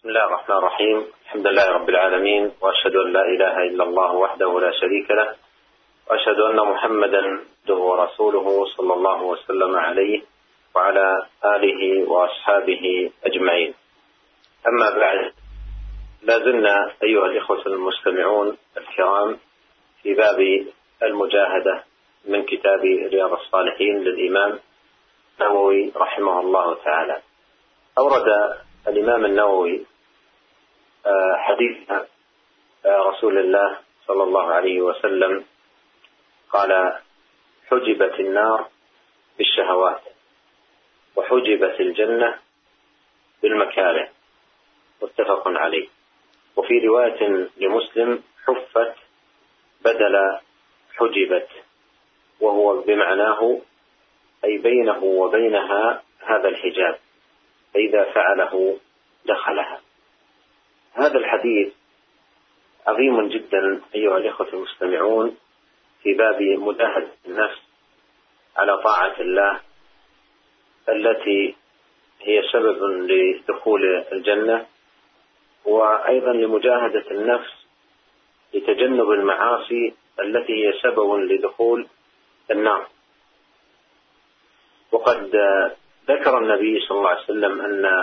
بسم الله الرحمن الرحيم. الحمد لله رب العالمين، وأشهد أن لا إله إلا الله وحده لا شريك له، وأشهد أن محمدا عبده ورسوله صلى الله وسلم عليه وعلى آله وأصحابه أجمعين. أما بعد، لا زلنا أيها الإخوة المستمعون الكرام في باب المجاهدة من كتاب رياض الصالحين للإمام النووي رحمه الله تعالى. أورد الإمام النووي حديث رسول الله صلى الله عليه وسلم قال: حجبت النار بالشهوات وحجبت الجنة بالمكاره، متفق عليه. وفي رواية لمسلم: حفت بدل حجبت، وهو بمعناه أي بينه وبينها هذا الحجاب، فإذا فعله دخلها. هذا الحديث عظيم جدا أيها الإخوة المستمعون في باب مجاهدة النفس على طاعة الله، التي هي سبب لدخول الجنة، وأيضا لمجاهدة النفس لتجنب المعاصي التي هي سبب لدخول النار. وقد ذكر النبي صلى الله عليه وسلم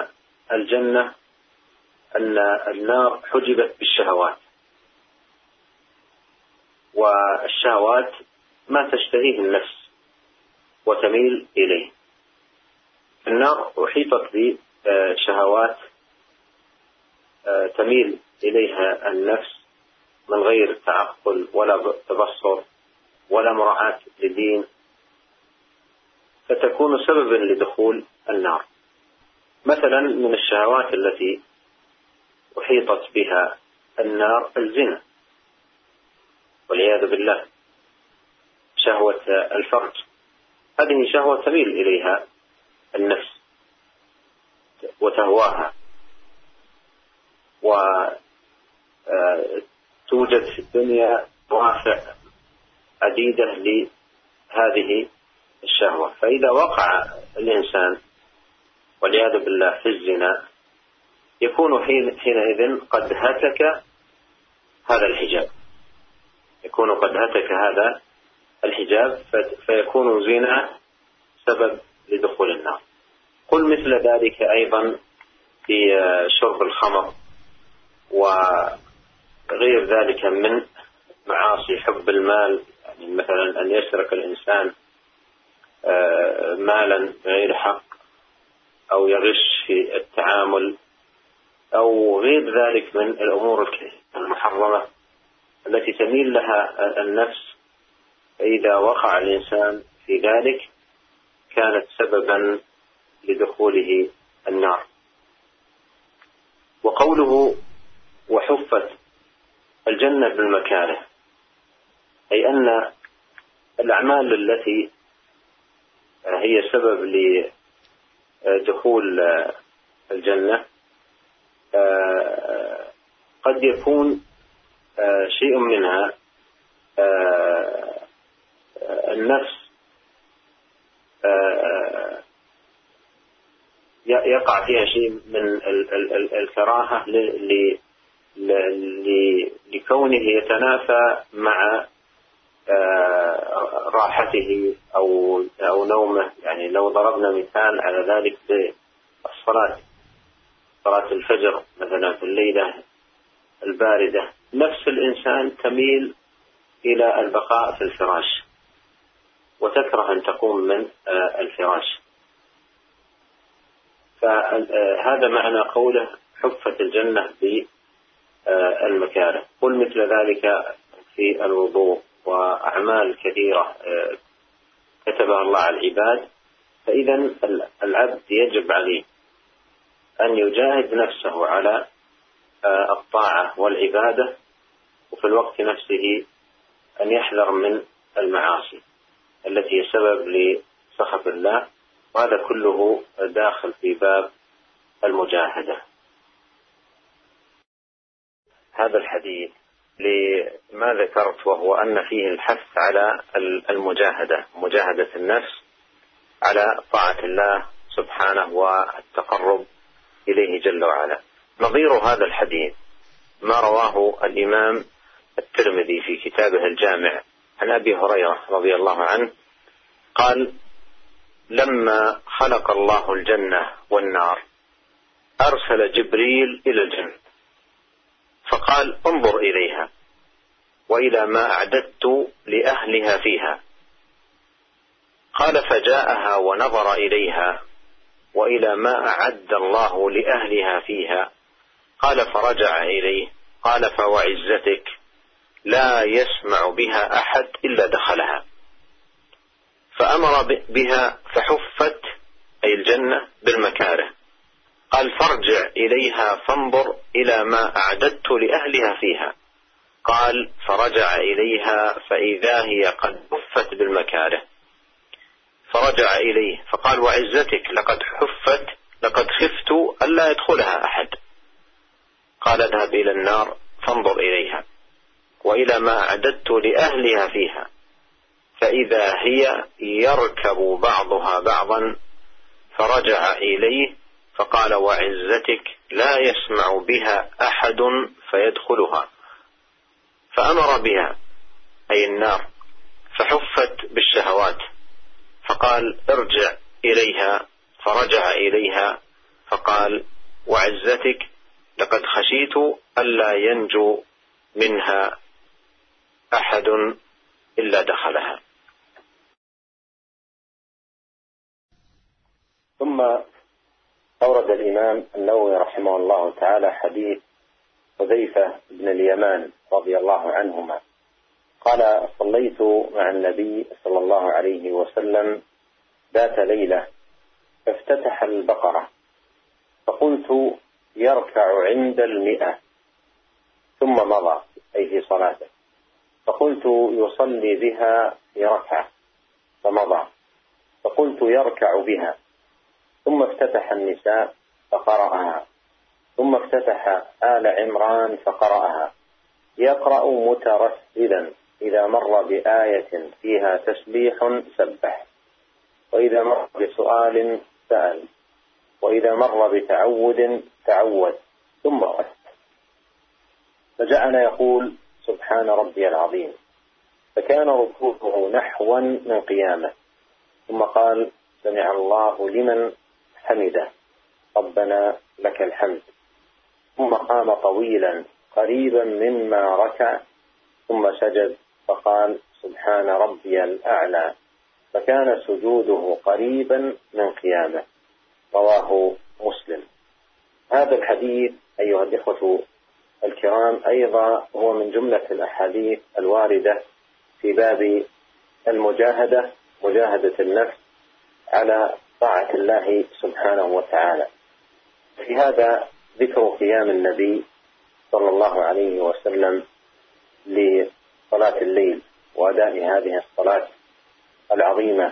أن النار حجبت بالشهوات، والشهوات ما تشتهيه النفس وتميل إليه. النار أحيطت بشهوات تميل إليها النفس من غير تعقل ولا تبصر ولا مراعاة لدين، فتكون سببا لدخول النار. مثلا من الشهوات التي أحيطت بها النار الزنا والعياذ بالله، شهوة الفرج، هذه شهوة تميل إليها النفس وتهواها، وتوجد في الدنيا دوافع عديدة لهذه الشهوة. فإذا وقع الإنسان والعياذ بالله في الزنا، يكون حينئذ قد هتك هذا الحجاب، فيكون زنا سبب لدخول النار. قل مثل ذلك أيضا في شرب الخمر وغير ذلك من معاصي حب المال، يعني مثلا أن يسرق الإنسان مالا بغير حق، أو يغش في التعامل، أو غير ذلك من الأمور المحرمة التي تميل لها النفس. فإذا وقع الإنسان في ذلك كانت سببا لدخوله النار. وقوله وحفت الجنة بالمكاره، أي أن الأعمال التي هي سبب لدخول الجنة قد يكون شيء منها النفس يقع فيها شيء من الكراهة لكونه يتنافى مع راحته أو نومه. يعني لو ضربنا مثال على ذلك بالصلاة، صلاة الفجر مثلا في الليلة الباردة، نفس الإنسان تميل إلى البقاء في الفراش وتكره أن تقوم من الفراش. فهذا معنى قوله حفت الجنة بالمكاره. قل مثل ذلك في الوضوء وأعمال كثيرة كتبها الله على العباد. فإذا العبد يجب عليه أن يجاهد نفسه على الطاعة والعبادة، وفي الوقت نفسه أن يحذر من المعاصي التي هي سبب لسخط الله، وهذا كله داخل في باب المجاهدة. هذا الحديث لما ذكرت، وهو أن فيه الحث على المجاهدة، مجاهدة النفس على طاعة الله سبحانه والتقرب إليه جل وعلا. نظير هذا الحديث ما رواه الإمام الترمذي في كتابه الجامع عن أبي هريرة رضي الله عنه قال: لما خلق الله الجنة والنار أرسل جبريل إلى الجنة فقال: انظر إليها وإلى ما أعددت لأهلها فيها. قال: فجاءها ونظر إليها وإلى ما أعد الله لأهلها فيها. قال: فرجع إليه. قال: فوعزتك لا يسمع بها أحد إلا دخلها. فأمر بها فحفت، أي الجنة، بالمكاره. قال: فارجع إليها فانظر إلى ما أعددت لأهلها فيها. قال: فرجع إليها فإذا هي قد حفت بالمكاره. فرجع إليه فقال: وعزتك لقد حفت، لقد خفت ألا يدخلها أحد. قال: اذهب إلى النار فانظر إليها وإلى ما أعددت لأهلها فيها، فإذا هي يركب بعضها بعضا. فرجع إليه فقال: وعزتك لا يسمع بها أحد فيدخلها. فأمر بها، أي النار، فحفت بالشهوات. فقال: ارجع إليها. فرجع إليها فقال: وعزتك لقد خشيت ألا ينجو منها أحد إلا دخلها. ثم أورد الإمام النووي رحمه الله تعالى حديث حذيفة بن اليمان رضي الله عنهما قال: صليت مع النبي صلى الله عليه وسلم ذات ليلة فافتتح البقرة فقلت: يركع عند 100. ثم مضى، أي في صلاته. فقلت: يصلي بها في ركعة. فمضى. فقلت: يركع بها. ثم افتتح النساء فقرأها. ثم افتتح آل عمران فقرأها، يقرأ مترسلا: إذا مر بآية فيها تسبيح سبح، وإذا مر بسؤال سأل، وإذا مر بتعود تعود، ثم رد. فجعل يقول: سبحان ربي العظيم. فكان ركوعه نحوا من قيامه. ثم قال: سمع الله لمن حمده، ربنا لك الحمد. ثم قام طويلا قريبا مما ركع، ثم سجد فقال: سبحان ربي الأعلى. فكان سجوده قريبا من قيامه. رواه مسلم. هذا الحديث أيها الإخوة الكرام أيضا هو من جملة الأحاديث الواردة في باب المجاهدة، مجاهدة النفس على طاعة الله سبحانه وتعالى. في هذا ذكر قيام النبي صلى الله عليه وسلم لصلاة الليل وأداء هذه الصلاة العظيمة.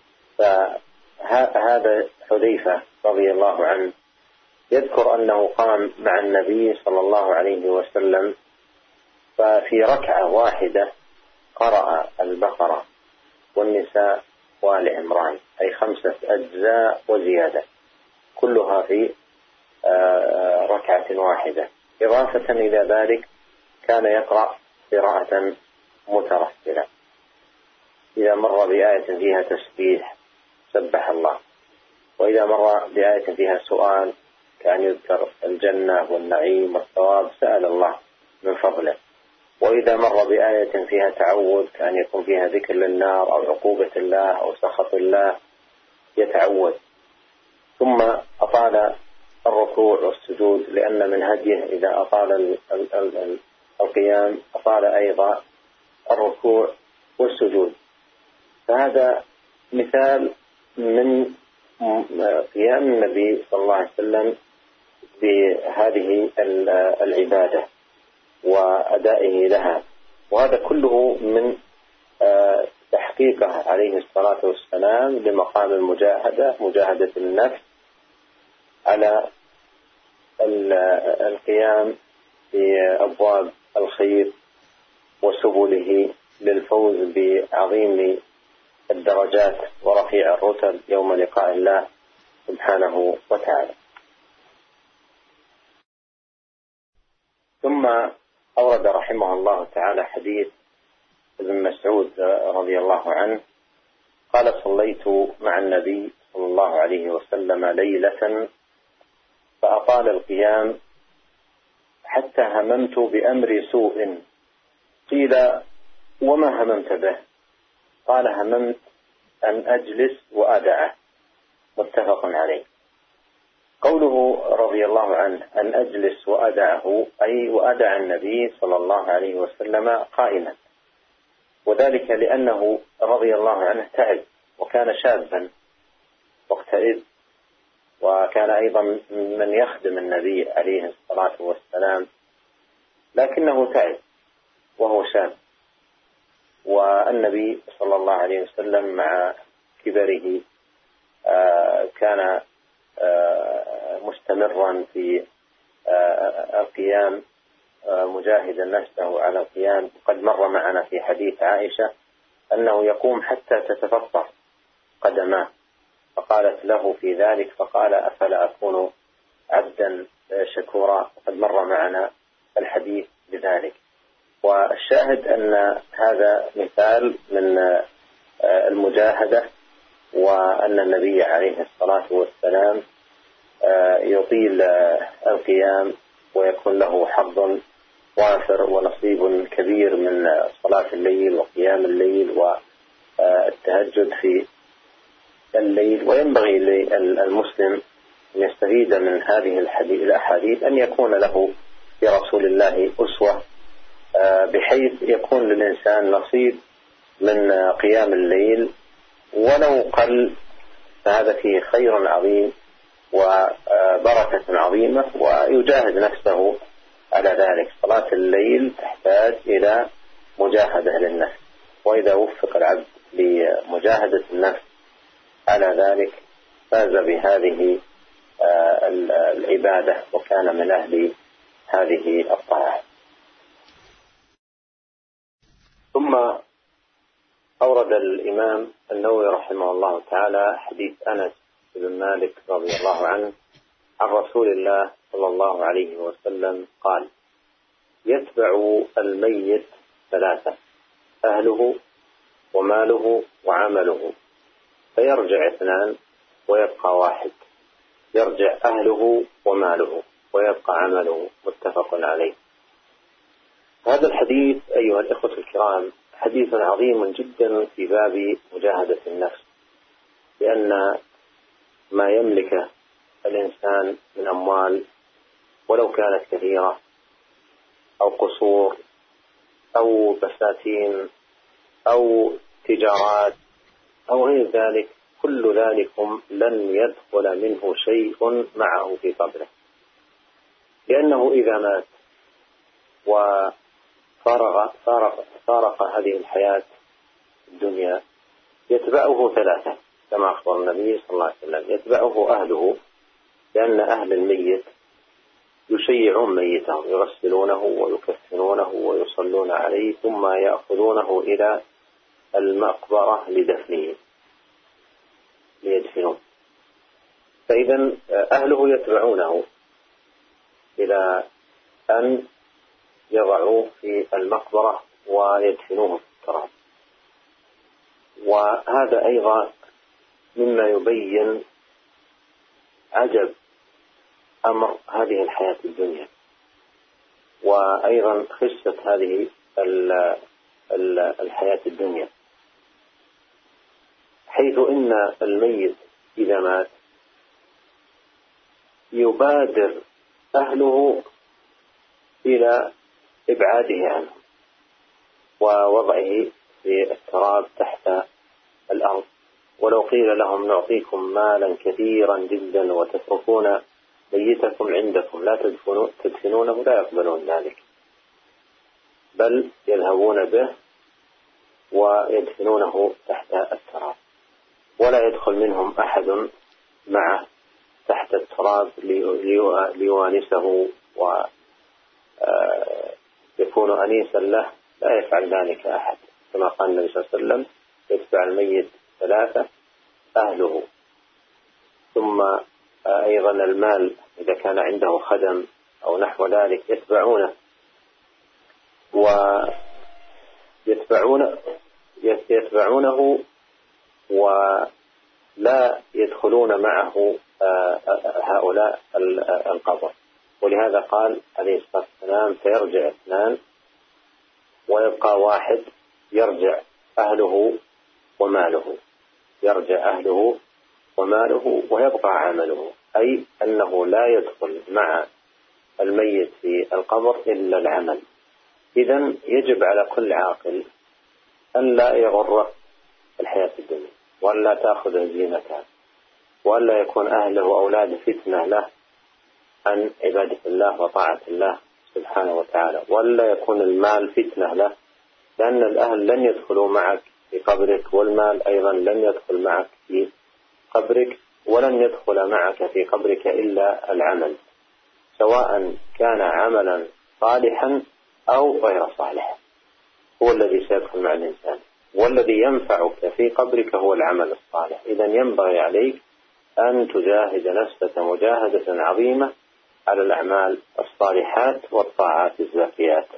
فهذا حذيفة رضي الله عنه يذكر أنه قام مع النبي صلى الله عليه وسلم، ففي ركعة واحدة قرأ البقرة والنساء وآل عمران، أي 5 أجزاء وزيادة، كلها في ركعة واحدة. إضافة إلى ذلك كان يقرأ قراءة مترسلة: إذا مر بآية فيها تسبيح سبح الله، وإذا مر بآية فيها سؤال كأن يذكر الجنة والنعيم والثواب سأل الله من فضله، وإذا مر بآية فيها تعوذ كأن يكون فيها ذكر للنار أو عقوبة الله أو سخط الله يتعوذ. ثم أطال الركوع والسجود، لأن من هديه إذا أطال القيام أطال أيضا الركوع والسجود. فهذا مثال من قيام النبي صلى الله عليه وسلم بهذه العبادة وأدائه لها، وهذا كله من تحقيقه عليه الصلاة والسلام لمقام المجاهدة، مجاهدة النفس على القيام في أبواب الخير وسبله للفوز بعظيم الدرجات ورفيع الرتب يوم لقاء الله سبحانه وتعالى. ثم أورد رحمه الله تعالى حديث ابن مسعود رضي الله عنه قال: صليت مع النبي صلى الله عليه وسلم ليلة فأطال القيام حتى هممت بأمر سوء. قيل: وما هممت به؟ قال: هممت أن أجلس وأدعه. متفق عليه. قوله رضي الله عنه أن أجلس وأدعه أي وأدع النبي صلى الله عليه وسلم قائما، وذلك لأنه رضي الله عنه تعب وكان شابا وقتئذ، وكان أيضا من يخدم النبي عليه الصلاة والسلام، لكنه تعب وهو شاب، والنبي صلى الله عليه وسلم مع كبره كان مستمرا في القيام مجاهدا نفسه على القيام. وقد مر معنا في حديث عائشة أنه يقوم حتى تتفطر قدماه، فقالت له في ذلك فقال: أفلا أكون عبدا شكورا. وقد مر معنا الحديث بذلك. والشاهد أن هذا مثال من المجاهدة، وأن النبي عليه الصلاة والسلام يطيل القيام ويكون له حظ وافر ونصيب كبير من صلاة الليل وقيام الليل والتهجد في الليل. وينبغي للمسلم أن يستفيد من هذه الأحاديث أن يكون له برسول الله أسوة، بحيث يكون للإنسان نصيب من قيام الليل ولو قل، فهذا فيه خير عظيم وبركة عظيمة، ويجاهد نفسه على ذلك. صلاة الليل تحتاج إلى مجاهدة للنفس، وإذا وفق العبد لمجاهدة النفس على ذلك فاز بهذه العبادة وكان من أهل هذه الطاعة. ثم أورد الإمام النووي رحمه الله تعالى حديث أنس بن مالك رضي الله عنه عن رسول الله صلى الله عليه وسلم قال: يتبع الميت ثلاثة: أهله وماله وعمله، فيرجع اثنان ويبقى واحد. يرجع أهله وماله ويبقى عمله. متفق عليه. هذا الحديث أيها الإخوة الكرام حديث عظيم جدا في باب مجاهدة النفس، لأن ما يملكه الإنسان من أموال ولو كانت كثيرة أو قصور أو بساتين أو تجارات أو غير ذلك، كل ذلكم لن يدخل منه شيء معه في قبره، لأنه إذا مات وفارق هذه الحياة الدنيا يتبعه ثلاثة كما أخبر النبي صلى الله عليه وسلم. يتبعه أهله، لأن أهل الميت يشيعون ميته، يغسلونه ويكفنونه ويصلون عليه، ثم يأخذونه إلى المقبرة لدفنه ليدفنوه. فإذا أهله يتبعونه إلى أن يضعوه في المقبرة ويدفنوه في التراب. وهذا أيضا مما يبين عجب أمر هذه الحياة الدنيا، وأيضا خسة هذه الحياة الدنيا، حيث إن الميت إذا مات يبادر أهله إلى إبعاده عنه ووضعه في التراب تحت الأرض. ولو قيل لهم نعطيكم مالا كثيرا جدا وتتركون ميتكم عندكم لا تدفنونه، لا يقبلون ذلك، بل يذهبون به ويدفنونه تحت التراب، ولا يدخل منهم أحد معه تحت التراب ليوانسه ويكون أنيسا له. لا يفعل ذلك أحد، كما قال النبي صلى الله عليه وسلم: يتبع الميت ثلاثة: أهله، ثم أيضا المال إذا كان عنده خدم أو نحو ذلك يتبعونه ويتبعونه ولا يدخلون معه هؤلاء القبر. ولهذا قال عليه الصلاة والسلام: فيرجع 2 ويبقى 1 يرجع أهله وماله، يرجع أهله وماله ويبقى عمله، أي أنه لا يدخل مع الميت في القبر إلا العمل. إذن يجب على كل عاقل أن لا يغر الحياة الدنيا، وأن لا تأخذ زينتها، وأن لا يكون أهله وأولاده فتنة له عن عبادة الله وطاعة الله سبحانه وتعالى، وأن لا يكون المال فتنة له، لأن الأهل لن يدخلوا معك في قبرك، والمال أيضا لن يدخل معك في قبرك، ولن يدخل معك في قبرك إلا العمل، سواء كان عملا صالحا أو غير صالح، هو الذي سيدخل مع الإنسان، والذي ينفعك في قبرك هو العمل الصالح. إذن ينبغي عليك أن تجاهد نفسك مجاهدة عظيمة على الأعمال الصالحات والطاعات الزاكيات.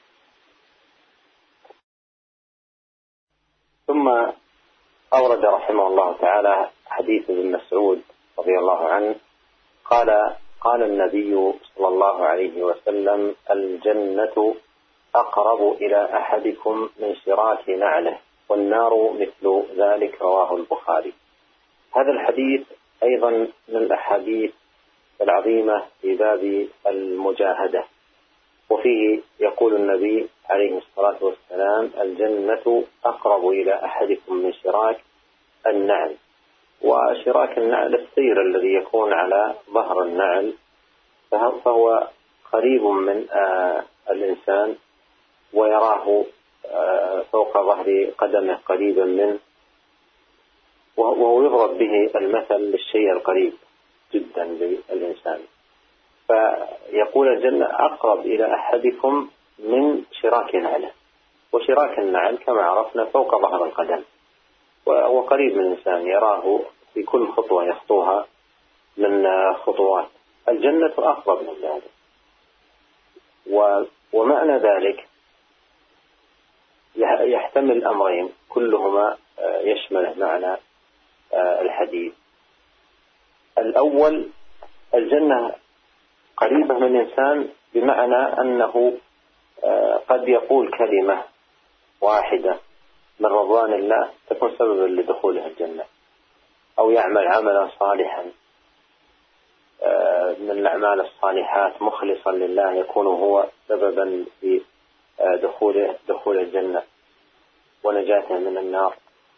ثم أورد رحمه الله تعالى حديث ابن مسعود رضي الله عنه قال النبي صلى الله عليه وسلم: الجنة أقرب إلى أحدكم من شراك نعله، والنار مثل ذلك، رواه البخاري. هذا الحديث أيضا من الأحاديث العظيمة في باب المجاهدة، وفيه يقول النبي عليه الصلاة والسلام: الجنة أقرب إلى أحدكم من شراك النعل. وشراك النعل السير الذي يكون على ظهر النعل، فهو قريب من الإنسان، ويراه فوق ظهر قدمه قريبا منه، وهو يضرب به المثل للشيء القريب جدا للإنسان. فيقول الجنة أقرب إلى أحدكم من شراك نعله، وشراك النعل كما عرفنا فوق ظهر القدم، وهو قريب من الإنسان، يراه في كل خطوة يخطوها من خطوات. الجنة أقرب من ذلك. ومعنى ذلك يحتمل أمرين كلهما يشمل معنى الحديث. الأول: الجنة قريبة من الإنسان بمعنى أنه قد يقول كلمة واحدة من رضوان الله تكون سببا لدخوله الجنة، أو يعمل عملا صالحا من الأعمال الصالحات مخلصا لله يكون هو سببا في دخول الجنة ونجاته من النار.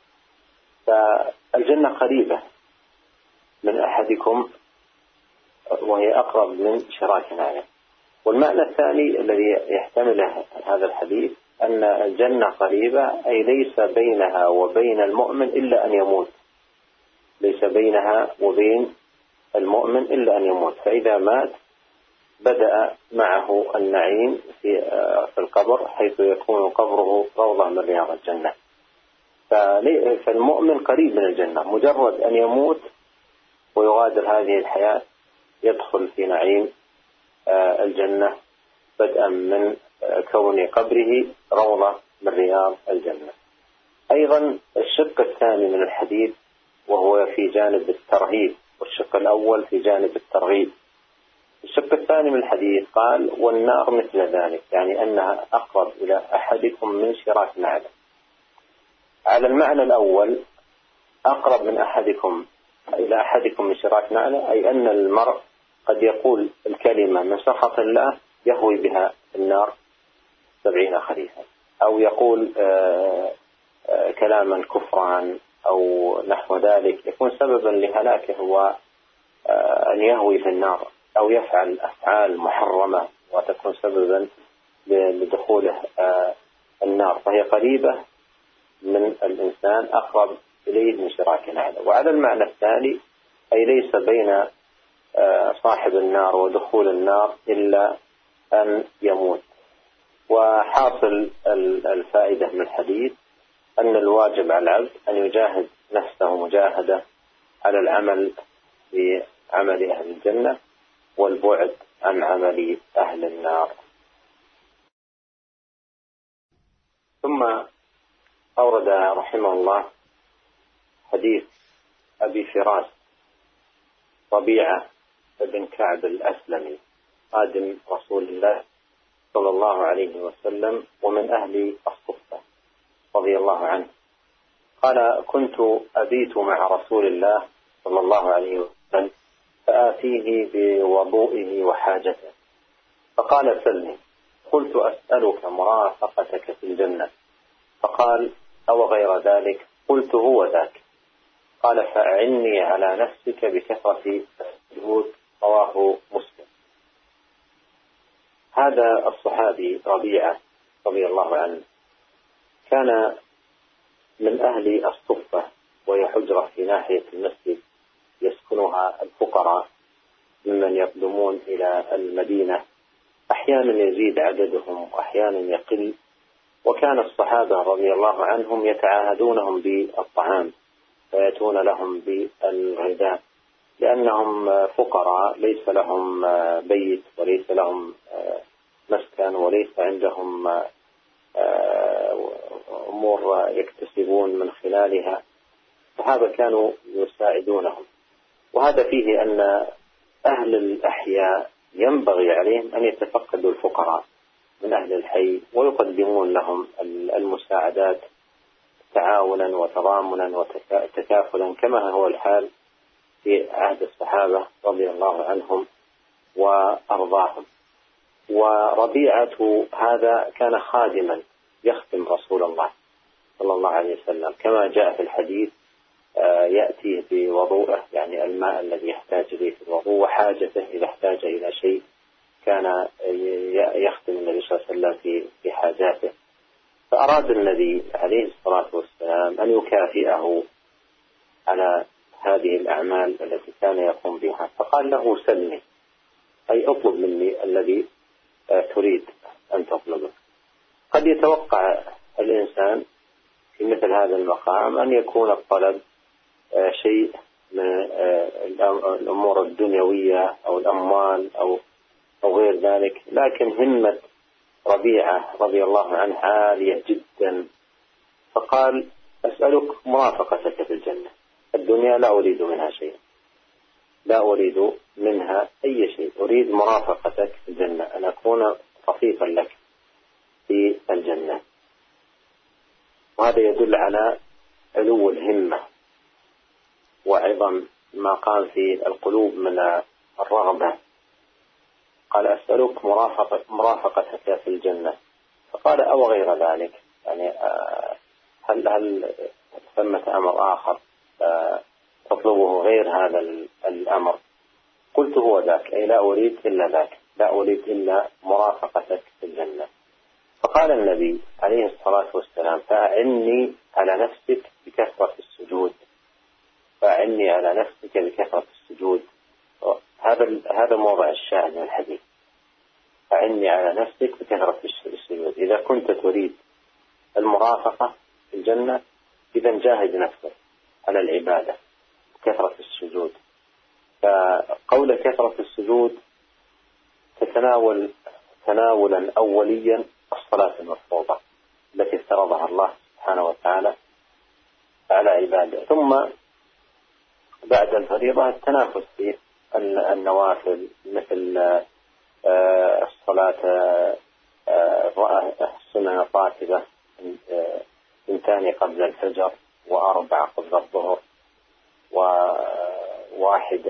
فالجنة قريبة من أحدكم، وهي أقرب من شراك نعله. والمعنى الثاني الذي يحتمله هذا الحديث أن الجنة قريبة، أي ليس بينها وبين المؤمن إلا أن يموت، ليس بينها وبين المؤمن إلا أن يموت، فإذا مات بدأ معه النعيم في القبر، حيث يكون قبره روضة من رياض الجنة. فالمؤمن قريب من الجنة، مجرد أن يموت ويغادر هذه الحياة يدخل في نعيم الجنة، بدءا من كون قبره روضة من رياض الجنة. أيضا الشق الثاني من الحديث وهو في جانب الترهيب، والشق الأول في جانب الترغيب. الشق الثاني من الحديث قال: والنار مثل ذلك، يعني أنها أقرب إلى أحدكم من شراك نعله. على المعنى الأول أقرب من أحدكم إلى أحدكم من شراك نعله، أي أن المرء قد يقول الكلمة من سخط الله يهوي بها النار 70 خريفا، أو يقول كلاما كفرا أو نحو ذلك يكون سببا لهلاكه وأن يهوي في النار، أو يفعل أفعال محرمة وتكون سببا لدخوله النار، فهي قريبة من الإنسان، أقرب إليه من شراك نعله. وعلى المعنى الثاني أي ليس بين صاحب النار ودخول النار إلا أن يموت. وحاصل الفائدة من الحديث أن الواجب على العبد أن يجاهد نفسه مجاهدة على العمل بعمل أهل الجنة والبعد عن عمل أهل النار. ثم أورد رحمه الله حديث أبي فراس ربيعة بن كعب الأسلمي خادم رسول الله صلى الله عليه وسلم ومن أهل الصفة رضي الله عنه قال: كنت أبيت مع رسول الله صلى الله عليه وسلم فآتيه بوضوئه وحاجته فقال: سلني. قلت: أسألك مرافقتك في الجنة. فقال: أو غير ذلك؟ قلت: هو ذاك. قال: فأعني على نفسك بكثرة السجود. رواه مسلم. هذا الصحابي ربيعة رضي الله عنه كان من أهل الصفة، وهي حجرة في ناحية المسجد يسكنها الفقراء ممن يقدمون إلى المدينة، أحيانا يزيد عددهم وأحيانا يقل. وكان الصحابة رضي الله عنهم يتعاهدونهم بالطعام فيأتون لهم بالغذاء، لأنهم فقراء ليس لهم بيت وليس لهم مسكن وليس عندهم أمور يكتسبون من خلالها، فهذا كانوا يساعدونهم. وهذا فيه أن أهل الأحياء ينبغي عليهم أن يتفقدوا الفقراء من أهل الحي ويقدمون لهم المساعدات تعاونا وتضامنا وتكافلا كما هو الحال في عهد الصحابة رضي الله عنهم وأرضاهم. وربيعة هذا كان خادما يخدم رسول الله صلى الله عليه وسلم كما جاء في الحديث، يأتي بوضوءه يعني الماء الذي يحتاج إليه في الوضوء وحاجته إذا احتاج إلى شيء كان يخدم النبي صلى الله عليه وسلم في حاجاته. فأراد النبي عليه الصلاة والسلام أن يكافئه على هذه الأعمال التي كان يقوم بها، فقال له: سلني، أي اطلب مني الذي تريد أن تطلبه. قد يتوقع الإنسان في مثل هذا المقام أن يكون الطلب شيء من الأمور الدنيوية أو الأموال أو غير ذلك، لكن همة ربيعة رضي الله عنه عالية جدا، فقال: أسألك مرافقتك في الجنة، الدنيا لا أريد منها شيء، لا أريد منها أي شيء، أريد مرافقتك في الجنة، أن أكون رفيقا لك في الجنة. وهذا يدل على علو الهمة وعظم ما قام في القلوب من الرغبة. قال: أسألك مرافقتك في الجنة. فقال: أو غير ذلك، يعني هل ثمة أمر آخر تطلبه غير هذا الأمر؟ قلت: هو ذاك، أي لا أريد إلا ذاك، لا أريد إلا مرافقتك في الجنة. فقال النبي عليه الصلاة والسلام: فأعني على نفسك بكثرة السجود، فأعني على نفسك بكثرة السجود. هذا موضع الشاهد من الحديث، فأعني على نفسك بكثرة السجود. إذا كنت تريد المرافقة في الجنة إذا جاهد نفسك على العبادة كثرة السجود. فقول كثرة السجود تتناول تناولا أوليا الصلاة المفروضة التي افترضها الله سبحانه وتعالى على عباده، ثم بعد الفريضة التنافس في النوافل مثل الصلاة السنن الراتبة 2 قبل الفجر و4 قبل الظهر وواحد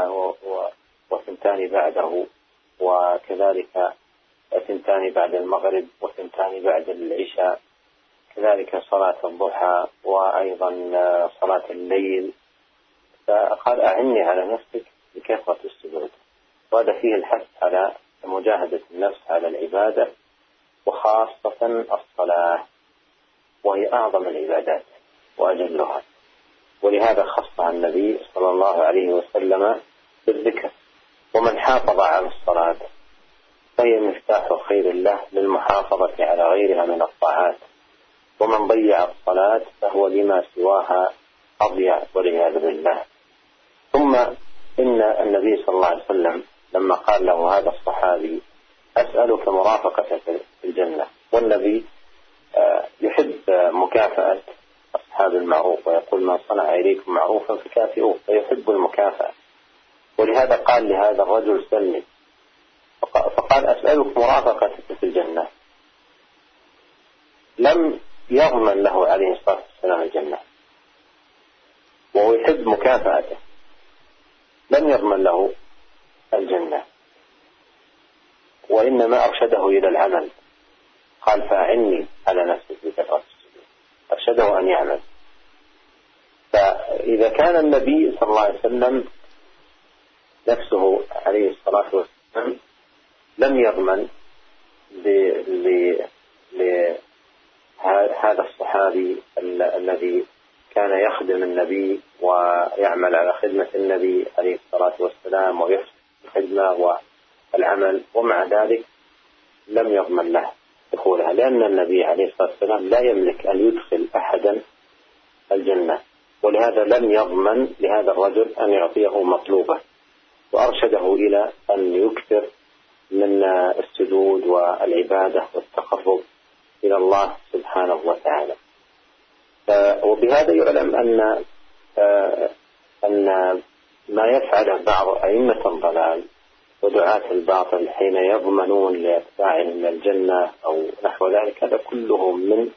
و2 بعده، وكذلك 2 بعد المغرب و2 بعد العشاء، كذلك صلاة الضحى وأيضا صلاة الليل. فقال: أعني على نفسك بكثرة السجود. وهذا فيه الحث على مجاهدة النفس على العبادة، وخاصة الصلاة وهي أعظم العبادات وأجلها، ولهذا خصها النبي صلى الله عليه وسلم بالذكر. ومن حافظ على الصلاة فهي مفتاح خير الله للمحافظة على غيرها من الطاعات، ومن ضيع الصلاة فهو لما سواها أضيع والعياذ بالله. ثم إن النبي صلى الله عليه وسلم لما قال له هذا الصحابي: أسألك مرافقتك في الجنة، والنبي يحب مكافأة أصحاب المعروف، ويقول من صنع إليكم معروفا فكافئوه، فيحب المكافأة. ولهذا قال لهذا الرجل سلمي، فقال أسألك مرافقتك في الجنة. لم يضمن له عليه الصلاة والسلام الجنة، وهو يحب مكافأته، لم يضمن له الجنة، وإنما أرشده إلى العمل. قال فأعني على نفسك بكثرة السجود، أرشده أن يعمل. فإذا كان النبي صلى الله عليه وسلم نفسه عليه الصلاة والسلام لم يضمن لهذا الصحابي الذي كان يخدم النبي ويعمل على خدمة النبي عليه الصلاة والسلام ويحسن الخدمة والعمل، ومع ذلك لم يضمن له دخولها، لأن النبي عليه الصلاة والسلام لا يملك أن يدخل أحدا الجنة، ولهذا لم يضمن لهذا الرجل أن يعطيه مطلوبه، وأرشده إلى أن يكثر من السجود والعبادة والتقرب إلى الله سبحانه وتعالى. وبهذا يعلم أن ما يفعله بعض أئمة الضلال ودعاة الباطل حين يضمنون لأتباعهم الجنة أو نحو ذلك، هذا كله من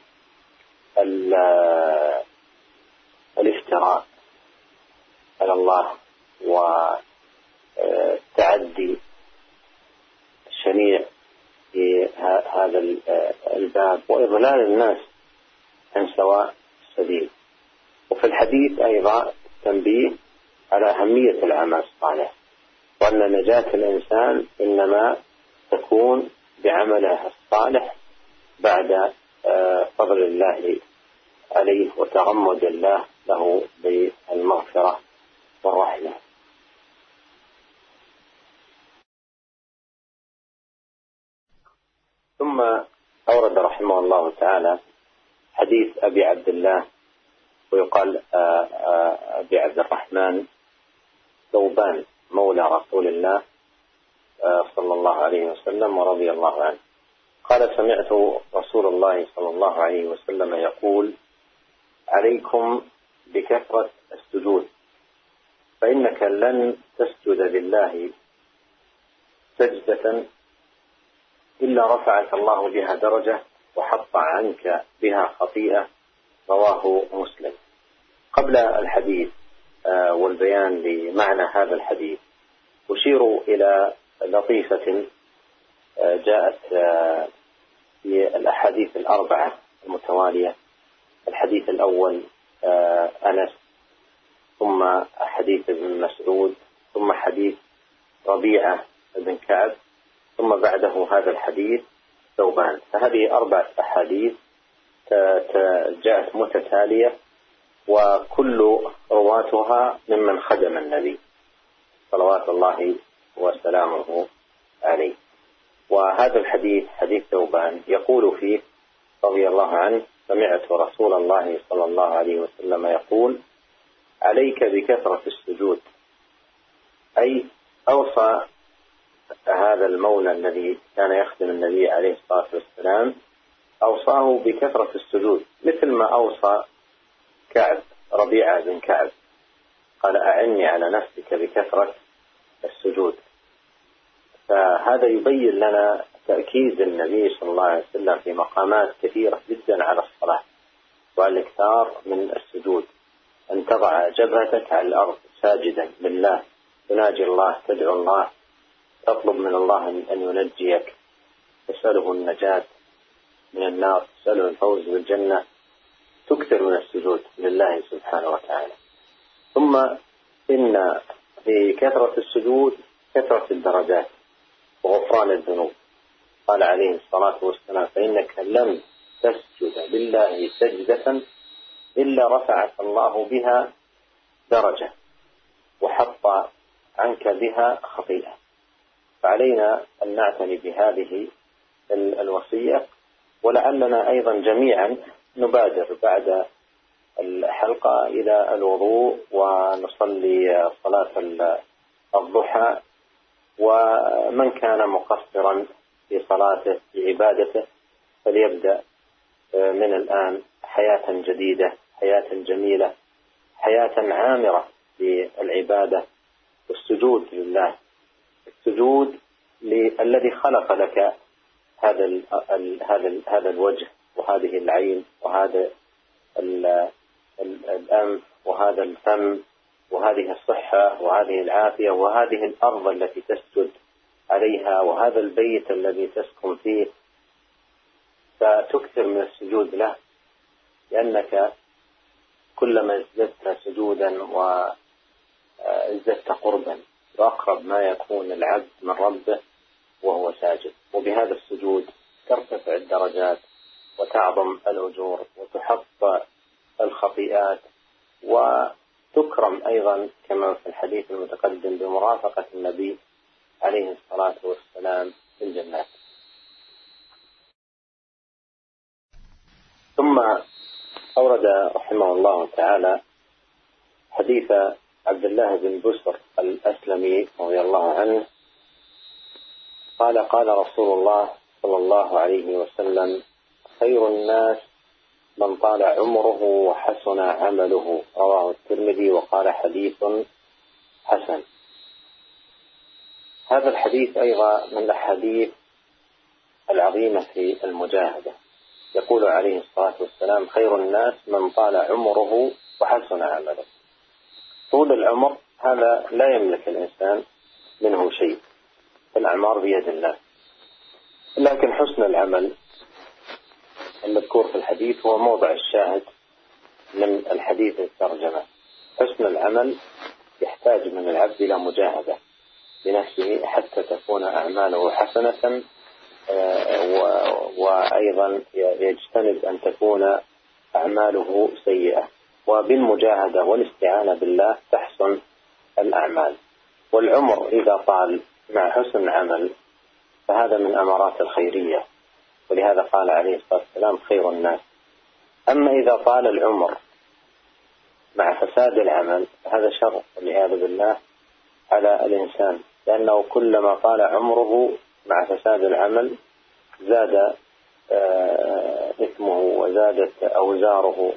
الافتراء على الله والتعدي الشنيع في هذا الباب، وإضلال الناس عن سواء السبيل. وفي الحديث أيضا تنبيه على أهمية العمل الصالح، وأن نجاة الإنسان إنما تكون بعمله الصالح بعد فضل الله عليه وتغمد الله له بالمغفرة والرحمة. ثم أورد رحمه الله تعالى حديث أبي عبد الله، ويقال أبي عبد الرحمن ثوبان مولى رسول الله صلى الله عليه وسلم ورضي الله عنه، قال سمعت رسول الله صلى الله عليه وسلم يقول عليكم بكثرة السجود، فإنك لن تسجد لله سجدة إلا رفعك الله بها درجة وحط عنك بها خطيئة. رواه مسلم. قبل الحديث والبيان لمعنى هذا الحديث أشير إلى لطيفة جاءت في الأحاديث الأربعة المتوالية. الحديث الأول أنس، ثم حديث ابن مسعود، ثم حديث ربيعة بن كعب، ثم بعده هذا الحديث ثوبان. فهذه أربعة أحاديث جاءت متتالية، وكل رواتها ممن خدم النبي صلوات الله وسلامه عليه. وهذا الحديث حديث ثوبان يقول فيه رضي الله عنه سمعت رسول الله صلى الله عليه وسلم يقول عليك بكثرة السجود، أي أوصى هذا المولى الذي كان يخدم النبي عليه الصلاة والسلام، أوصاه بكثرة السجود مثل ما أوصى كعب ربيعة بن كعب، قال أعني على نفسك بكثرة السجود. فهذا يبين لنا تأكيد النبي صلى الله عليه وسلم في مقامات كثيرة جدا على الصلاة والإكثار من السجود، أن تضع جبهتك على الأرض ساجدا لله، تناجي الله، تدعو الله، تطلب من الله أن ينجيك، تسأله النجاة من النار، تسأله الفوز بالجنة، تكثر من السجود لله سبحانه وتعالى. ثم إن في كثرة السجود كثرة الدرجات وغفران الذنوب. قال عليه الصلاة والسلام فإنك لم تسجد لله سجدة إلا رفعك الله بها درجة وحط عنك بها خطيئة. فعلينا أن نعتني بهذه الوصية، ولعلنا أيضا جميعا نبادر بعد الحلقة إلى الوضوء ونصلي صلاة الضحى، ومن كان مقصرا في صلاته في عبادته فليبدأ من الآن حياة جديدة، حياة جميلة، حياة عامرة بالعبادة والسجود لله، السجود للذي خلق لك هذا الوجه وهذه العين وهذا الأنف وهذا الفم وهذه الصحة وهذه العافية وهذه الأرض التي تسجد عليها وهذا البيت الذي تسكن فيه، فتكثر من السجود له، لأنك كلما ازددت سجودا وازددت قربا وأقرب ما يكون العبد من ربه وهو ساجد. وبهذا السجود ترتفع الدرجات وتعظم الأجور وتحط الخطيئات وتكرم أيضا كما في الحديث المتقدم بمرافقة النبي عليه الصلاة والسلام في الجنات. ثم أورد رحمه الله تعالى حديث عبد الله بن بسر الأسلمي رضي الله عنه قال: قال رسول الله صلى الله عليه وسلم: خير الناس من طال عمره وحسن عمله، رواه الترمذي وقال حديث حسن. هذا الحديث أيضا من الأحاديث العظيمة في المجاهدة. يقول عليه الصلاة والسلام: خير الناس من طال عمره وحسن عمله. طول العمر هذا لا يملك الإنسان منه شيء، الأعمار بيد الله، لكن حسن العمل المذكور في الحديث هو موضع الشاهد من الحديث الترجمة. حسن العمل يحتاج من العبد إلى مجاهدة بنفسه حتى تكون أعماله حسنة، وأيضا يجتنب أن تكون أعماله سيئة، وبالمجاهدة والاستعانة بالله تحسن الأعمال. والعمر إذا طال مع حسن العمل فهذا من أمارات الخيرية، ولهذا قال عليه الصلاة والسلام: خير الناس. أما إذا طال العمر مع فساد العمل فهذا شر والعياذ بالله على الإنسان، لأنه كلما طال عمره مع فساد العمل زاد إثمه وزادت أوزاره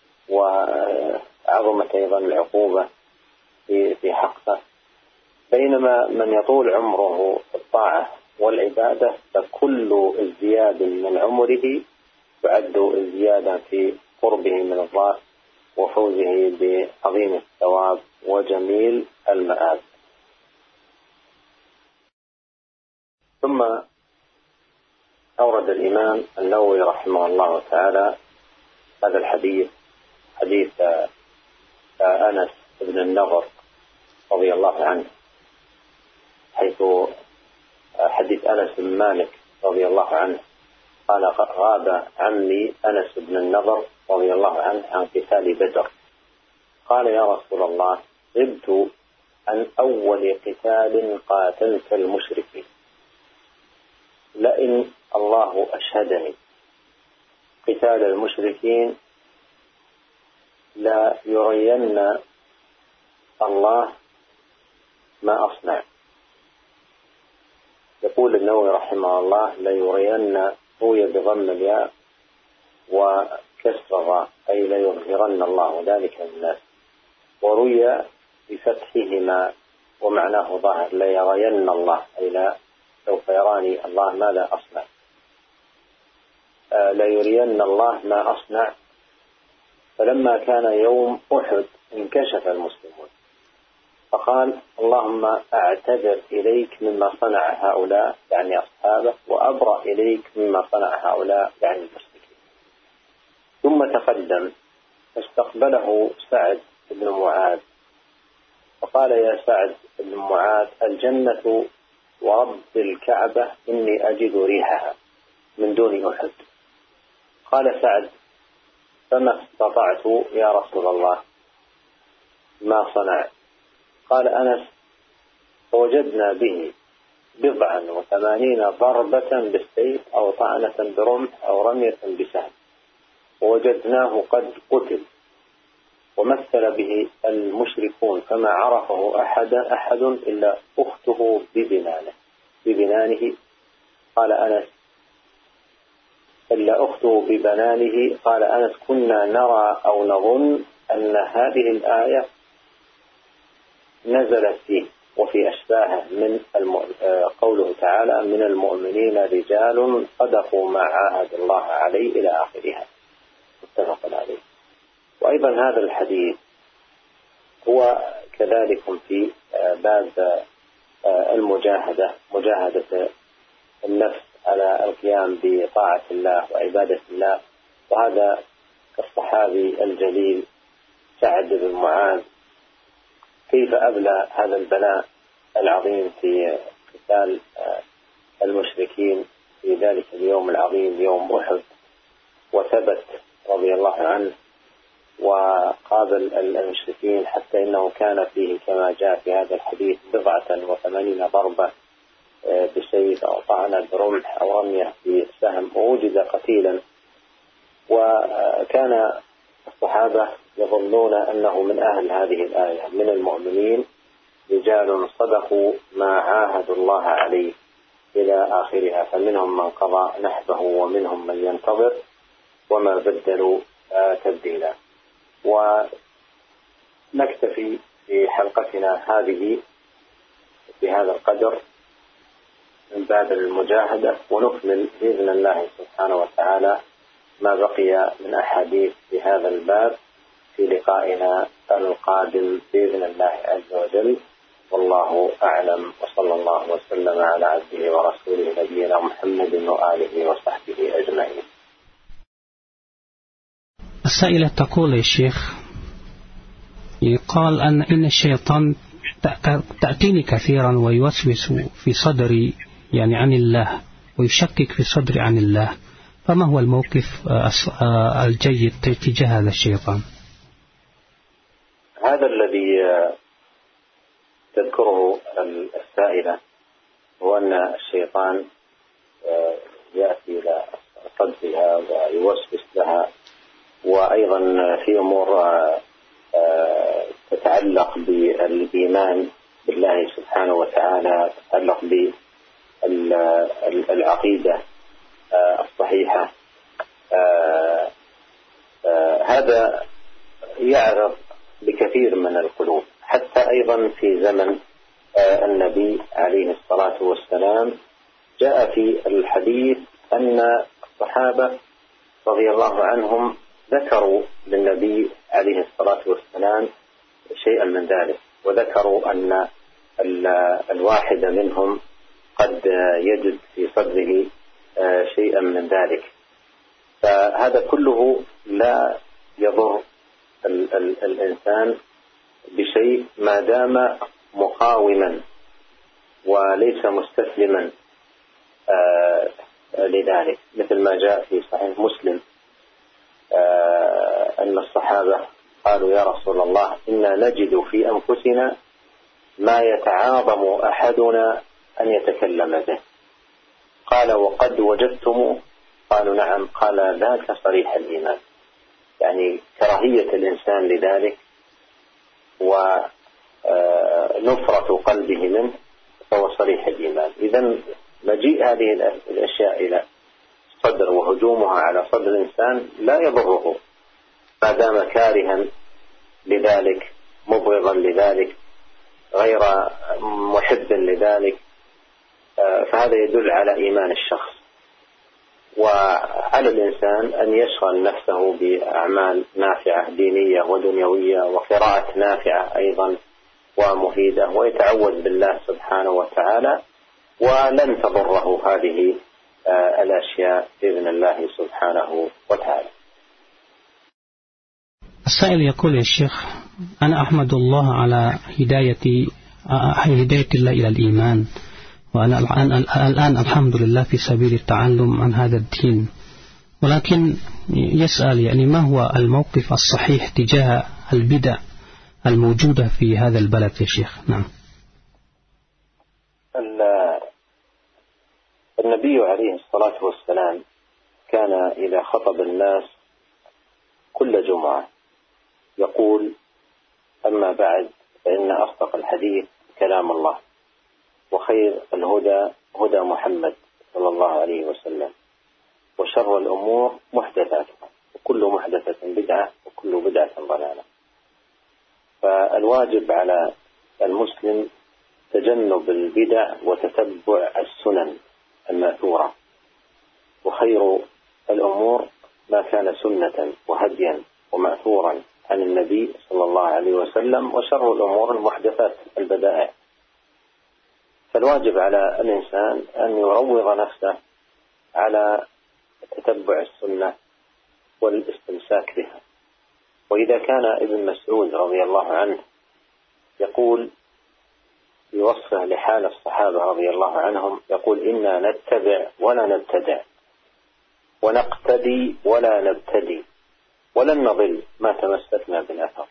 وعظمت أيضا العقوبة في حقه. بينما من يطول عمره في الطاعة والعبادة فكل ازدياد من عمره يعد ازديادا في قربه من الله وفوزه بعظيم الثواب وجميل المآب. ثم أورد الإمام النووي رحمه الله تعالى هذا الحديث، حديث أنس بن النضر رضي الله عنه، حيث حديث أنس بن مالك رضي الله عنه قال: غاب عمي أنس بن النضر رضي الله عنه عن قتال بدر. قال: يا رسول الله، غبت عن أول قتال قاتلت المشركين، لئن الله أشهدني قتال المشركين لا يرين الله ما أصنع. يقول النووي رحمه الله: لا يرين روي بضم الياء وكسر الراء، أي لا يظهرن الله ذلك للناس، وروي بفتحهما ومعناه ظاهر، لا يرين الله أي لا سوف يراني الله ماذا أصنع، لا يرين الله ما أصنع. فلما كان يوم أحد انكشف المسلمون فقال: اللهم أعتذر إليك مما صنع هؤلاء، يعني أصحابه، وأبرأ إليك مما صنع هؤلاء، يعني المشركين. ثم تقدم فاستقبله سعد بن معاذ فقال: يا سعد بن معاذ، الجنة ورب الكعبة إني أجد ريحها من دون أحد. قال سعد: فما استطعت يا رسول الله، ما صنع؟ قال أنس: فوجدنا به 89 ضربة بالسيف أو طعنة برمح أو رمية بسهم، ووجدناه قد قتل، ومثل به المشركون فما عرفه أحد إلا أخته ببنانه. قال أنس: إلا أخته ببنانه. قال أنس: كنا نرى أو نظن أن هذه الآية نزلت فيه وفي أشباهه من قوله تعالى: من المؤمنين رجال صدقوا ما عاهد الله عليه إلى آخرها، متفق عليه. وأيضا هذا الحديث هو كذلك في باب المجاهدة، مجاهدة النفس على القيام بطاعة الله وعبادة الله. وهذا الصحابي الجليل سعد بن معاذ كيف أبلى هذا البلاء العظيم في قتال المشركين في ذلك اليوم العظيم يوم أحد، وثبت رضي الله عنه وقابل المشركين، حتى إنه كان فيه كما جاء في هذا الحديث 87 ضربة بسيف أو طعنة برمح أو رمية بسهم، ووجد قتيلا. وكان الصحابة يظنون أنه من أهل هذه الآية: من المؤمنين رجال صدقوا ما عاهدوا الله عليه إلى آخرها، فمنهم من قضى نحبه ومنهم من ينتظر وما بدلوا تبديلا. ونكتفي في حلقتنا هذه بهذا القدر من باب المجاهدة، ونكمل بإذن الله سبحانه وتعالى ما بقي من أحاديث في هذا الباب في لقائنا القادم بإذن الله عز وجل. والله أعلم، وصلى الله وسلم على عبده ورسوله نبينا محمد وآله وصحبه أجمعين. السائلة تقول: يا شيخ، يقال إن الشيطان تأتيني كثيرا ويوسوس في صدري يعني عن الله، ويشكك في صدري عن الله، فما هو الموقف الجيد تجاه هذا الشيطان؟ هذا الذي تذكره السائلة هو أن الشيطان يأتي إلى صدرها ويوسوس لها، وأيضا في أمور تتعلق بالإيمان بالله سبحانه وتعالى، تتعلق بالعقيدة الصحيحة. هذا يعرض بكثير من القلوب، حتى أيضا في زمن النبي عليه الصلاة والسلام جاء في الحديث أن الصحابة رضي الله عنهم ذكروا للنبي عليه الصلاة والسلام شيئا من ذلك، وذكروا أن الواحد منهم قد يجد في صدره شيئا من ذلك. فهذا كله لا يضر الإنسان بشيء ما دام مقاوما وليس مستسلما لذلك، مثل ما جاء في صحيح مسلم أن الصحابة قالوا: يا رسول الله، إنا نجد في أنفسنا ما يتعاظم أحدنا أن يتكلم به. قال: وقد وجدتم؟ قالوا: نعم. قال: ذاك صريح الإيمان، يعني كراهية الإنسان لذلك ونفرة قلبه منه فهو صريح الإيمان. إذن مجيء هذه الأشياء إلى الصدر وهجومها على صدر الإنسان لا يضره ما دام كارها لذلك، مبغضا لذلك، غير محب لذلك، فهذا يدل على إيمان الشخص. وعلى الإنسان أن يشغل نفسه بأعمال نافعة دينية ودنيوية وقراءة نافعة أيضا ومفيدة، ويتعوذ بالله سبحانه وتعالى، ولن تضره هذه الأشياء بإذن الله سبحانه وتعالى. السائل يقول: يا شيخ، أنا أحمد الله على هداية الله إلى الإيمان، وأنا الآن الحمد لله في سبيل التعلم عن هذا الدين، ولكن يسأل يعني ما هو الموقف الصحيح تجاه البدع الموجودة في هذا البلد يا شيخ؟ نعم. النبي عليه الصلاة والسلام كان إذا خطب الناس كل جمعة يقول: أما بعد، فإن أصدق الحديث كلام الله، وخير الهدى هدى محمد صلى الله عليه وسلم، وشر الأمور محدثاتها، وكل محدثة بدعة، وكل بدعة ضلالة. فالواجب على المسلم تجنب البدع وتتبع السنن المأثورة، وخير الأمور ما كان سنة وهديا ومأثورا عن النبي صلى الله عليه وسلم، وشر الأمور المحدثات البدائع. فالواجب على الإنسان أن يروض نفسه على تتبع السنة والاستمساك بها. وإذا كان ابن مسعود رضي الله عنه يقول في وصفه لحال الصحابة رضي الله عنهم، يقول: إنا نتبع ولا نبتدع، ونقتدي ولا نبتدي، ولن نضل ما تمسكنا بالأثر.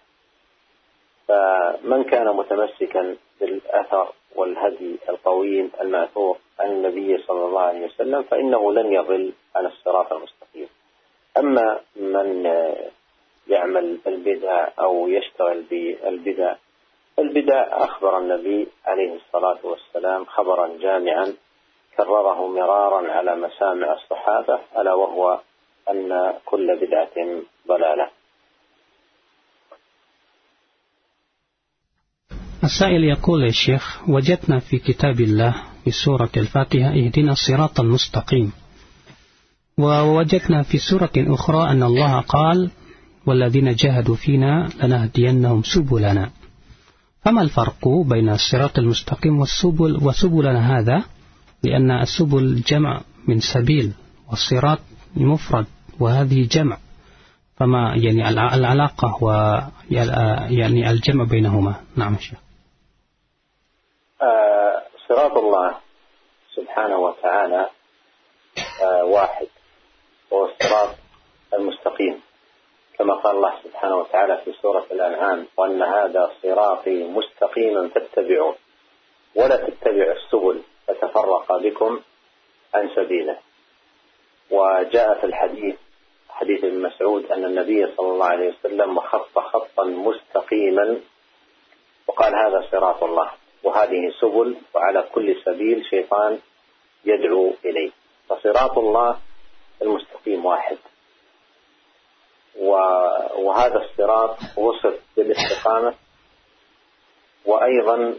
فمن كان متمسكا بالأثر والهدي القويم المأثور عن النبي صلى الله عليه وسلم فإنه لن يضل عن الصراط المستقيم. أما من يعمل البدع أو يشتغل بالبدع، البدع أخبر النبي عليه الصلاة والسلام خبرا جامعا كرره مرارا على مسامع الصحابة، ألا وهو أن كل بدعة ضلالة. السائل يقول: يا شيخ، وجدنا في كتاب الله في سورة الفاتحة اهدنا الصراط المستقيم، ووجدنا في سورة أخرى أن الله قال: والذين جاهدوا فينا لنهدينهم سبلنا. فما الفرق بين الصراط المستقيم وسبلنا هذا؟ لأن السبل جمع من سبيل، والصراط مفرد وهذه جمع، فما يعني العلاقة يعني الجمع بينهما؟ نعم شيخ. صراط الله سبحانه وتعالى واحد، هو الصراط المستقيم، كما قال الله سبحانه وتعالى في سورة الأنعام: وأن هذا صراطي مستقيما فاتبعوه ولا تتبعوا السبل فتفرق بكم عن سبيله. وجاء في الحديث حديث ابن مسعود أن النبي صلى الله عليه وسلم خط خطا مستقيما وقال: هذا صراط الله، وهذه سبل، وعلى كل سبيل شيطان يدعو إليه. فصراط الله المستقيم واحد، وهذا الصراط وصف بالاستقامة، وأيضا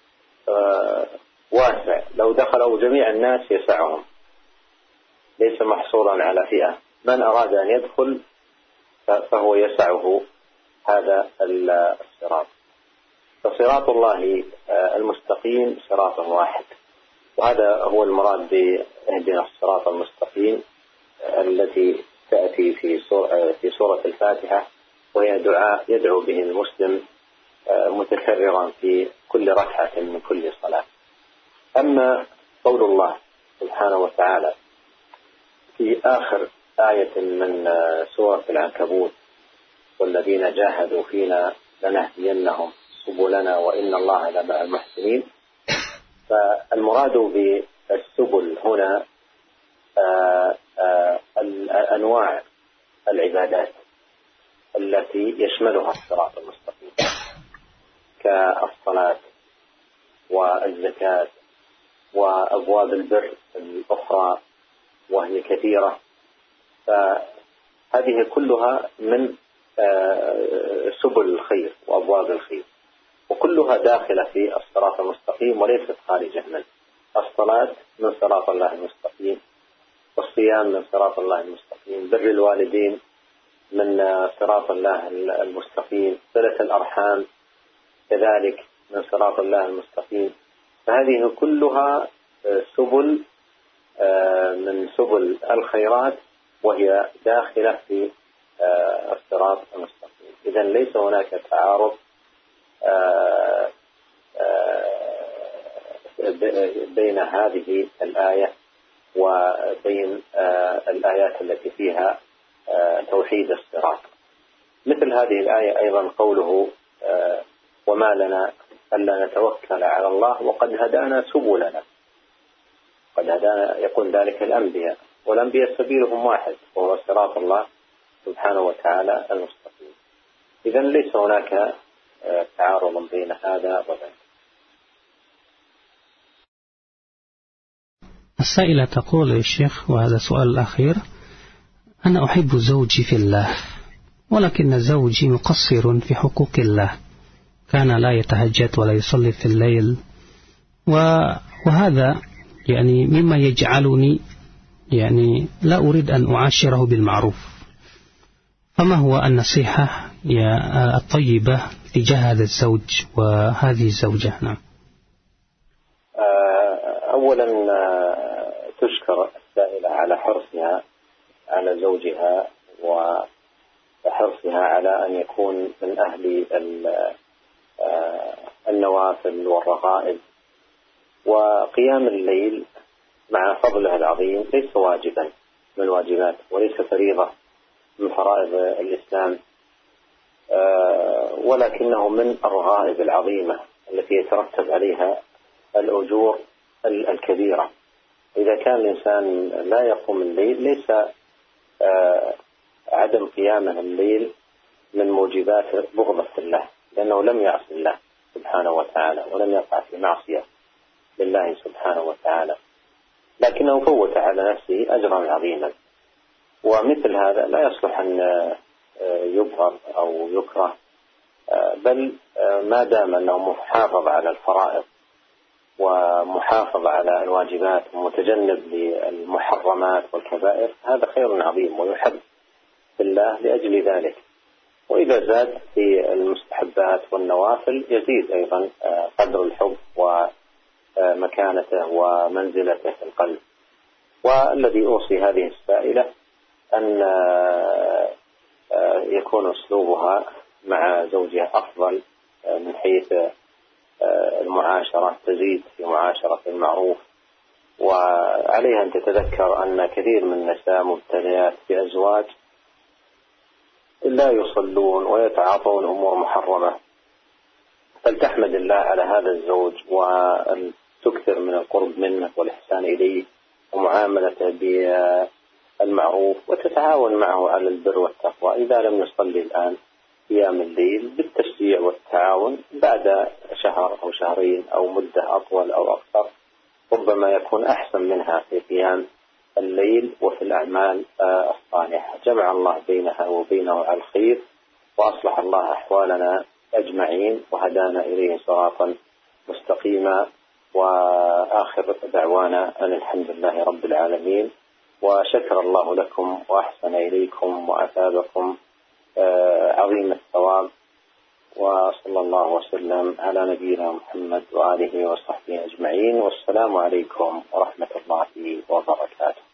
واسع، لو دخلوا جميع الناس يسعهم، ليس محصورا على فئة. من أراد أن يدخل فهو يسعه هذا الصراط. فصراط الله المستقيم صراط واحد، وهذا هو المراد بإهدنا الصراط المستقيم التي تأتي في سورة الفاتحة، وهي دعاء يدعو به المسلم متكررا في كل ركعة من كل صلاة. أما قول الله سبحانه وتعالى في آخر آية من سورة العنكبوت: والذين جاهدوا فينا لنهدينهم سبلنا وإن الله لمع المحسنين، فالمراد بالسبل هنا أنواع العبادات التي يشملها الصراط المستقيم، كالصلاة والزكاة وأبواب البر الأخرى وهي كثيرة. فهذه كلها من سبل الخير وأبواب الخير، وكلها داخلة في الصراط المستقيم وليست خارجة منه. الصلاة من صراط الله المستقيم، والصيام من صراط الله المستقيم، بر الوالدين من صراط الله المستقيم، صلة الأرحام كذلك من صراط الله المستقيم. فهذه كلها سبل من سبل الخيرات، وهي داخلة في الصراط المستقيم. إذن ليس هناك تعارض بين هذه الآية وبين الآيات التي فيها توحيد الصراط. مثل هذه الآية أيضا قوله: وما لنا ألا نتوكل على الله وقد هدانا سبلنا. قد هدانا يقول ذلك الأنبياء، والأنبياء سبيلهم واحد وهو صراط الله سبحانه وتعالى المستقيم. إذن ليس هناك تعارض بين هذا وذاك. السائلة تقول: يا شيخ، وهذا سؤال الأخير، أنا أحب زوجي في الله، ولكن زوجي مقصر في حقوق الله، كان لا يتهجد ولا يصلي في الليل، وهذا يعني مما يجعلني يعني لا أريد أن أعاشره بالمعروف. فما هو النصيحة الطيبة تجاه هذا الزوج وهذه الزوجة؟ نعم. أولا تشكر السائلة على حرصها على زوجها وحرصها على أن يكون من أهل النوافل والرغائب، وقيام الليل مع فضله العظيم ليس واجبا من الواجبات وليس فريضة من فرائض الإسلام، ولكنه من الرغائب العظيمة التي يترتب عليها الأجور الكبيرة. إذا كان الإنسان لا يقوم الليل ليس عدم قيامه الليل من موجبات بغضة الله، لأنه لم يعصي الله سبحانه وتعالى ولم يقع في معصية لله سبحانه وتعالى، لكنه فوت على نفسه أجرا عظيما. ومثل هذا لا يصلح أن يبغض أو يكره، بل ما دام أنه محافظ على الفرائض ومحافظ على الواجبات ومتجنب للمحرمات والكبائر، هذا خير عظيم ويحب في الله لأجل ذلك. وإذا زاد في المستحبات والنوافل يزيد أيضا قدر الحب ومكانته ومنزلته في القلب. والذي أوصي هذه السائلة أن يكون أسلوبها مع زوجها أفضل من حيث المعاشرة، تزيد في معاشرة المعروف، وعليها أن تتذكر أن كثير من النساء مبتليات بأزواج لا يصلون ويتعاطون أمور محرمة، فلتحمد الله على هذا الزوج وأن تكثر من القرب منه والإحسان إليه ومعاملته بالمعروف، وتتعاون معه على البر والتقوى. إذا لم يصلي الآن قيام الليل بالتشجيع والتعاون بعد شهر أو شهرين أو مدة أطول أو أكثر ربما يكون أحسن منها في قيام الليل وفي الأعمال الصالحة. جمع الله بينها وبينه على الخير، وأصلح الله أحوالنا أجمعين وهدانا إليه صراطا مستقيما. وآخر دعوانا أن الحمد لله رب العالمين، وشكر الله لكم وأحسن إليكم وأثابكم عظيم الثواب، وصلى الله وسلم على نبينا محمد وآله وصحبه أجمعين، والسلام عليكم ورحمة الله وبركاته.